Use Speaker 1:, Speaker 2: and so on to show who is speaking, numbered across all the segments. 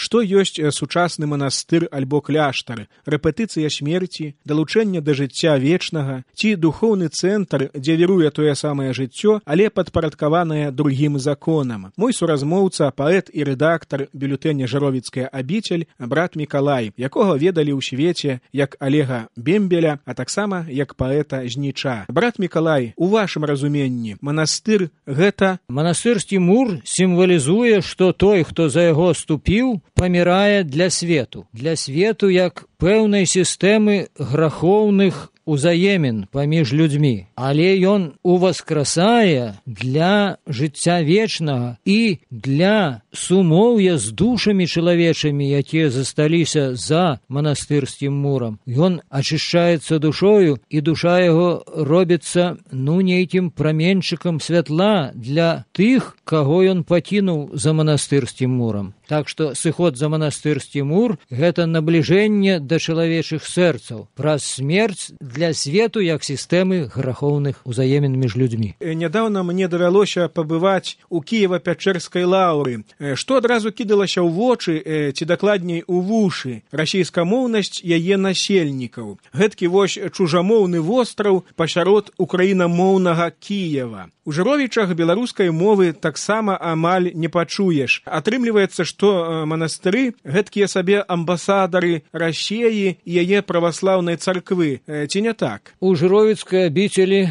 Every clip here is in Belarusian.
Speaker 1: Што ёсць сучасны манастыр альбо кляштар? Рэпетыцыя смерці, далучэнне да жыцця вечнага, ці духоўны цэнтр, дзе віруе тое самае жыццё, але падпарадкаванае другім законам. Мой суразмоўца, паэт і рэдактар бюлетэня «Жыровіцкая абіцель» брат Мікалай, якога ведалі ў свеце як Олега Бембеля, а таксама як паэта Зніча. Брат Мікалай, у вашым разуменні манастыр гэта...
Speaker 2: Манастырскі мур сімвалізуе, што той, хто за яго ступіў, памірае для свету. Для свету як пэўнай сістэмы грахоўных узаемен паміж людзьмі, але ён уваскрасае для жыцця вечнага і для сумоўя з душамі чалавечымі, якія засталіся за манастырскім мурам. Ён ачышчаецца душою, і душа яго робіцца нейкім праменчыкам святла для тых, каго ён пакінуў за манастырскім мурам. Так што сыход за манастырскі мур – гэта набліжэнне да чалавечых сэрцаў праз смерць для свету як сістэмы грахоўных узаемен між людзьмі.
Speaker 1: Нядаўна мне давялося пабываць у Кіева-Пячэрскай лаўры. Што адразу кідалася ў вочы, ці дакладней у вушы? Расійскамоўнасць яе насельнікаў. Гэткі вось чужамоўны востраў пасярод украінамоўнага Кіева. У Жыровічах беларускай мовы таксама амаль не пачуеш. Атрымліваецца, што манастыры гэткія сабе амбасадары Расіі і яе праваслаўнай царквы. Ці не так?
Speaker 2: У Жыровіцкай абіцелі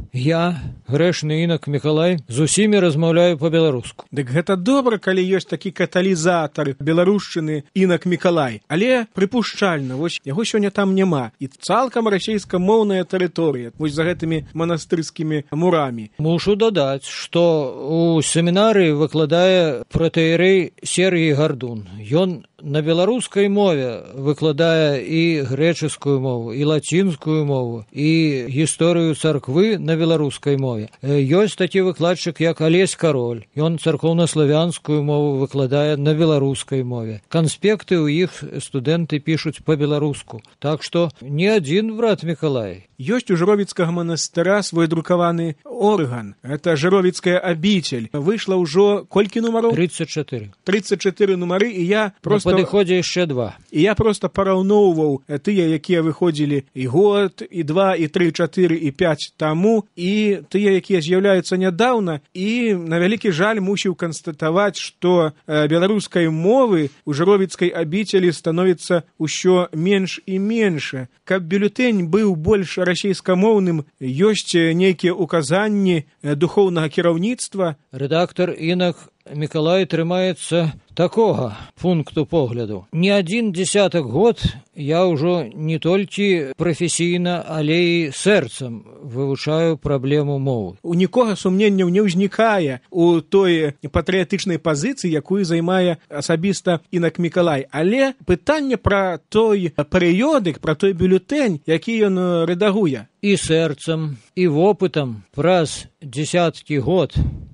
Speaker 2: я, грэшны інак Мікалай, з усімі размаўляю па-беларуску.
Speaker 1: Дык гэта добра, калі ёсць такі каталізатар беларушчыны інак Мікалай. Але прыпушчальна, вось яго сёння там няма. І цалкам расійскамоўная тэрыторыя, вось за гэтымі манастырскімі мурамі.
Speaker 2: Мушу дадаць, што у семінарыі выкладае пратэерэй Сергій Гардун. Ён на беларускай мове выкладае і грэчаскую мову, і лацінскую мову, і гісторыю царквы на беларускай мове. Ёсць такі выкладчык, як Алесь Кароль. Ён царкоўна-славянскую мову выкладае на беларускай мове. Канспекты ў іх студэнты пішуць па-беларуску. Так што не адзін брат Мікалай.
Speaker 1: Ёсць у Жыровіцкага манастыра свой друкаваны орган. Это «Жыровіцкая абіцель». Выйшла ўжо колькі нумароў?
Speaker 2: 34.
Speaker 1: 34 нумары, і я просто...
Speaker 2: На падыходзе яшчэ 2.
Speaker 1: І я просто параўноўваў тыя, якія выходзілі і год, і 2, і 3, 4, і 5 таму, і тыя, якія з'яўляюцца нядаўна, і на вялікі жаль мусіў канстатаваць, што беларускай мовы у Жыровіцкай абіцелі становіцца ўсё менш і менш. Каб бюлетэнь быў больш расійскамоўным, ёсць нейкія указанні духоўнага кіраўніцтва?
Speaker 2: Рэдактар інак Мікалай трымаецца такога пункту погляду. Не адзін дзесятак год я ўжо не толькі прафесійна, але і сэрцам вывучаю праблему мовы.
Speaker 1: У нікога сумненняў не ўзнікае у той патрыятычнай пазіцыі, якую займае асабіста інак Мікалай. Але пытанне пра той перыёдык, пра той бюлетэнь, які ён рэдагуе.
Speaker 2: І сэрцам, і вопытам праз дзесяткі год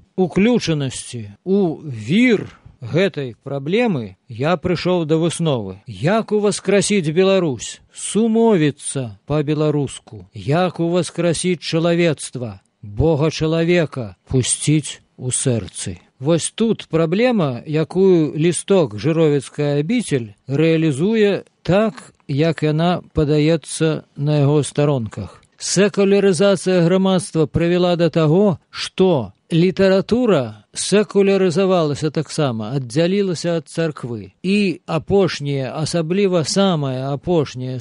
Speaker 2: уключанасці у вір гэтай праблемы я прыйшоў да высновы. Як уваскрасіць Беларусь? Сумовіцца па-беларуску. Як уваскрасіць чалавецтва? Бога чалавека пусціць у сэрцы. Вось тут праблема, якую лісток «Жыровіцкая абіцель» рэалізуе так, як яна падаецца на яго старонках. Секулярызацыя грамадства прывяла да таго, што літаратура секулярызавалася таксама, аддзялілася ад царквы. І апошняе, асабліва самае апошняе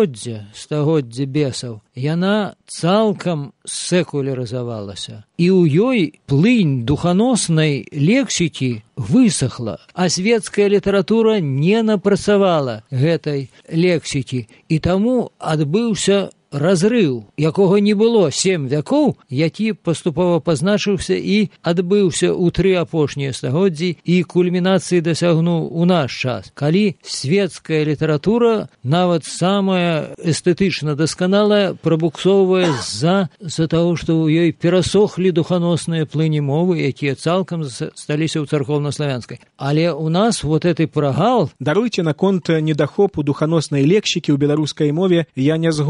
Speaker 2: стагоддзе бесаў, яна цалкам секулярызавалася. І ў ёй плынь духаноснай лексікі высохла, а свецкая літаратура не напрацавала гэтай лексікі. І таму адбыўся разрыў, якога не было 7 вякоў, які паступова пазначыўся і адбыўся ў 3 апошнія стагоддзі і кульмінацыі дасягнуў у наш час, калі светская літаратура, нават самая эстэтычна дасканалая, прабуксоўвае з-за таго, што ў ёй перасохлі духаносныя плыні мовы, якія цалкам сталіся ў царкоўна-славянскай. Але ў нас вот гэты прагал...
Speaker 1: Даруйце, наконт недахопу духаноснай лексікі ў беларускай мове я не згодзін.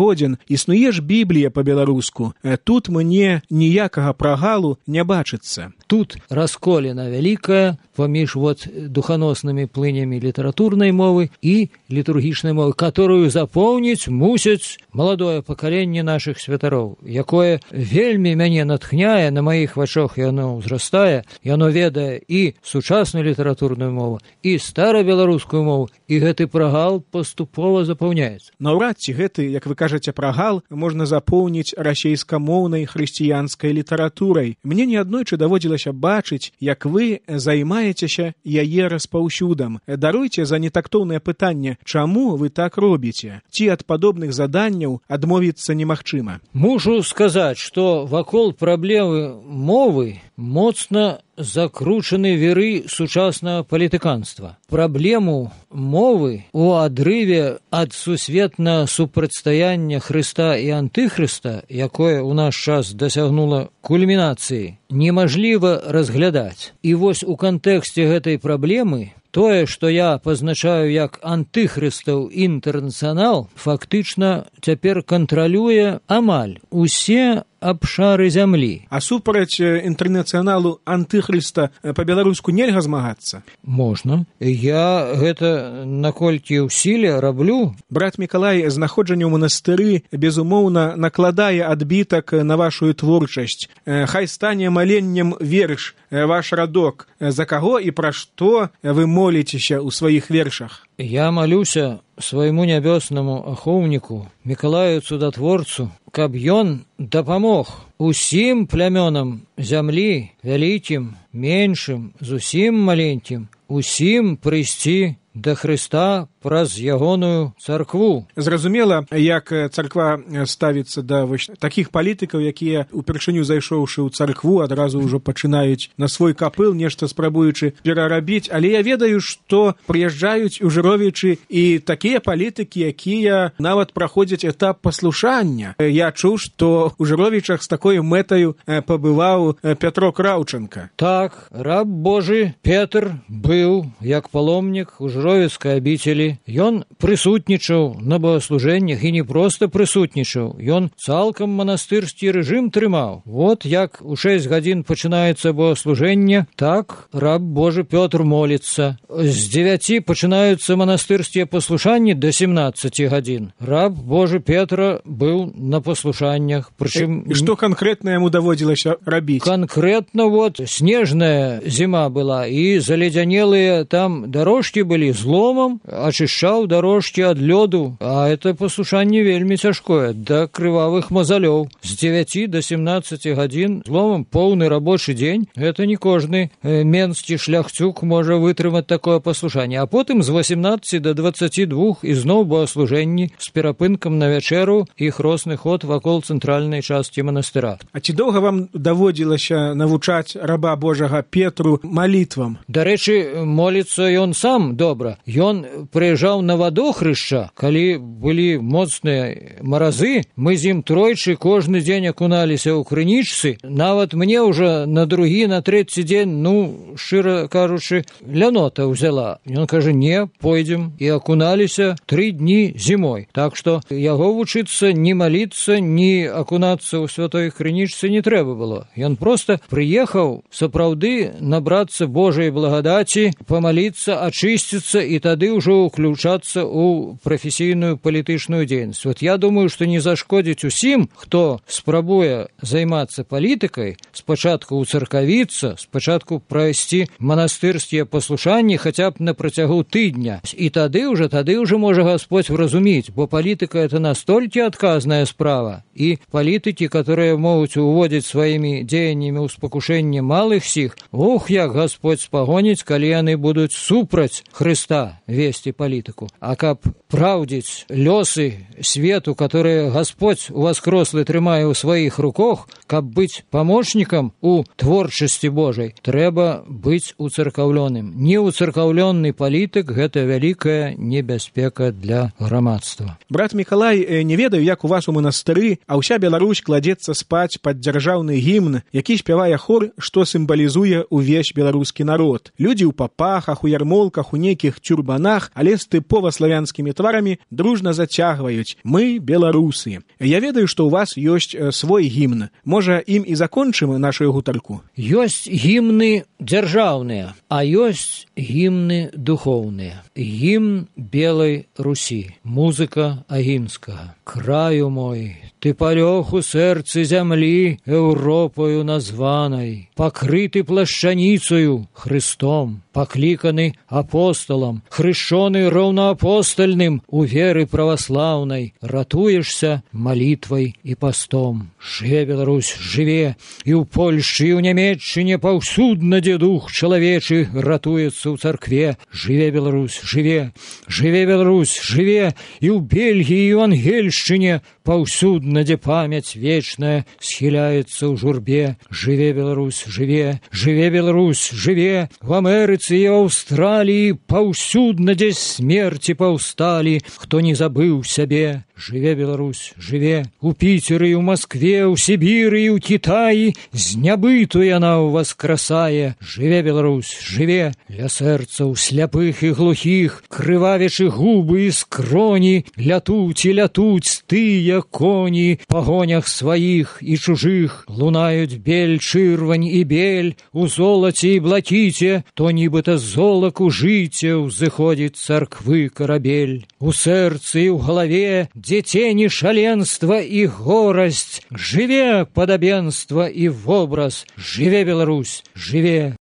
Speaker 1: існуе ж Біблія па-беларуску. Тут мне ніякага прагалу не бачыцца.
Speaker 2: Тут расколіна вялікая паміж духаноснымі плынямі літаратурнай мовы і літургічнай мовы, которую запомніць мусіць маладое пакаленне нашых святароў, якое вельмі мяне натхняе, на маіх вачах яно ўзрастае, яно ведае і сучасную літаратурную мову, і старабеларускую мову, і гэты прагал паступова запаўняецца.
Speaker 1: Наўрад ці гэты, як вы кажаце, прагал можна запоўніць расейскамоўнай хрысціянскай літаратурай. Мне неаднойчы даводзілася бачыць, як вы займаецеся яе распаўсюдам. Даруйце за нетактоўнае пытанне, чаму вы так робіце? Ці ад падобных заданняў адмовіцца немагчыма?
Speaker 2: Мушу сказаць, што вакол праблемы мовы моцна закручаны віры сучаснага палітыканства. Праблему мовы у адрыве ад сусветна супрацьстаяння Хрыста і антыхрыста, якое ў наш час дасягнула кульмінацыі, немажліва разглядаць. І вось у кантэксце гэтай праблемы тое, што я пазначаю як антыхрыстаў інтэрнацыянал, фактычна цяпер кантралюе амаль усе абшары зямлі.
Speaker 1: А супраць інтэрнацыяналу антыхрыста па-беларуску нельга змагацца?
Speaker 2: Можна. Я гэта наколькі ў сіле раблю.
Speaker 1: Брат Мікалай, знаходжанне ў манастыры, безумоўна, накладае адбітак на вашу творчасць. Хай стане маленнем верш, ваш радок. За каго і пра што вы моліцеся ў сваіх вершах?
Speaker 2: Я малюся свайму нябеснаму ахоўніку, Мікалаю цудатворцу, каб ён дапамог усім плямёнам зямлі, вялікім, меншым, зусім маленькім, усім прыйсці да Хрыста праз ягоную царкву.
Speaker 1: Зразумела, як царква ставіцца да такіх палітыкаў, якія упершыню зайшоўшы ў царкву, адразу ўжо пачынаюць на свой капыл, нешта спрабуючы перарабіць. Але я ведаю, што прыязджаюць у Жыровічы і такія палітыкі, якія нават праходзяць этап паслушання. Я чуў, што ў Жыровічах з такой мэтаю пабываў Пятро Краўчанка.
Speaker 2: Так, раб Божы Петр быў як паломнік у Жыровіцкай абіцелі. Ён прысутнічаў на богослужэннях і не проста прысутнічаў, ён цалкам манастырскі рэжым трымаў. Вот як у 6 гадзін пачынаецца богослужэнне, так раб Божы Пётр моліцца. З 9 пачынаюцца манастырскія паслушанні да 17 гадзін. Раб Божы Петра быў на паслушаннях. Прычым...
Speaker 1: І што канкрэтна яму даводзілася рабіць?
Speaker 2: Канкрэтна снежная зіма была, і заледзянелыя там дарожкі былі з ломам, ачышчаў дарожкі ад лёду, а это паслушанне вельмі цяжкое, да крывавых мазалёў. З 9 до 17 гадзін зломам поўны рабочы дзень, гэта не кожны менскі шляхцюк можа вытрымаць такое паслушанне. А потым з 18 до 22 ізноў богослужэнні з перапынкам на вячэру і хросны ход вакол цэнтральнай часткі манастыра.
Speaker 1: А ці доўга вам даводзілася навучаць раба Божага Петру малітвам?
Speaker 2: Дарэчы, моліцца ён сам добра. Ён прыязджаў на вадохрышча, калі былі моцныя маразы, мы з ім тройчы кожны дзень акуналіся ў крынічцы. Нават мне ўжо на другі, на трэці дзень, шчыра кажучы, лянота ўзяла. Ён кажа, не, пойдзем. І акуналіся 3 дні зімой. Так што яго вучыцца ні маліцца, ні акунацца ў святой крынічцы не трэба было. Ён проста прыехаў сапраўды набрацца Божай благадаці, памаліцца, ачысціцца і тады ўжо ўключацца ў прафесійную палітычную дзейнасць. Вот я думаю, што не зашкодзіць усім, хто спрабуе займацца палітыкай, спачатку ўцаркавіцца, спачатку прайсці манастырскія паслушанні хаця б на працягу тыдня. І тады ўжо можа Гасподзь вразуміць, бо палітыка это настолькі адказная справа, і палітыкі, которые могуць уводзіць сваімі дзеяннямі ў спакушэнне малых сіх, як Гасподзь спагоніць, калі яны будуць супраць Хрыста весці палітыку. А каб праўдзіць лёсы свету, которые Гасподзь уваскрослы трымае ў сваіх руках, каб быць памочнікам у творчасці Божай, трэба быць уцаркаўлёным. Неуцаркаўлённы палітык – гэта вялікая небяспека для грамадства.
Speaker 1: Брат Мікалай, не ведаю, як у вас у манастыры, а ўся Беларусь кладзецца спаць пад дзяржаўны гімн, які спявае хор, што сімвалізуе ўвесь беларускі народ. Людзі ў папахах, у ярмолках, у нейкіх тюрбанах, але з тыпова славянскімі тварамі дружна зацягваюць: «Мы беларусы». Я ведаю, што ў вас ёсць свой гімн. Можа, ім і закончым нашу гутарку?
Speaker 2: Ёсць гімны дзяржаўныя, а ёсць гімны духоўныя. Гімн Белай Русі, музыка Агінскага. Краю мой, ты палёг у сэрцы зямлі Еўропаю названай, пакрыты плашчаніцаю Христом, пакліканы апосталам, хрышчоны роўнаапостальным у веры праваслаўнай, ратуешся малітвай і пастом. Жыве Беларусь, жыве, і ў Польшчы, і ў Нямецчыне паўсюдна, дзе дух чалавечы ратуецца ў царкве. Жыве Беларусь, жыве, жыве Беларусь, жыве, і ў Бельгіі, і ў Ангельшчыне паўсюдна, дзе памяць вечная схіляецца ў журбе. Жыве Беларусь, жыве, жыве Беларусь, жыве, в Амерыцы і ў Аўстраліі паўсюдна, дзе смерці паўсталі, хто не забыў сябе. Жыве Беларусь, жыве, у Піцеры, у Маскве, у Сібіры, у Кітаі знябыту яна ў вас красае. Жыве Беларусь, жыве, ля сэрцаў сляпых і глухіх, крывавячы губы і скроні, лятуць і лятуць тыя коні, па гонях сваіх і чужых, лунаюць бель, чырвань і бель, у золаце і блакіце, то нібыта золаку жыце ўзыходзіць царквы карабель. У сэрцы і ў галаве дзе цені шаленства і горасць, жыве падабенства і вобраз. Жыве Беларусь, жыве.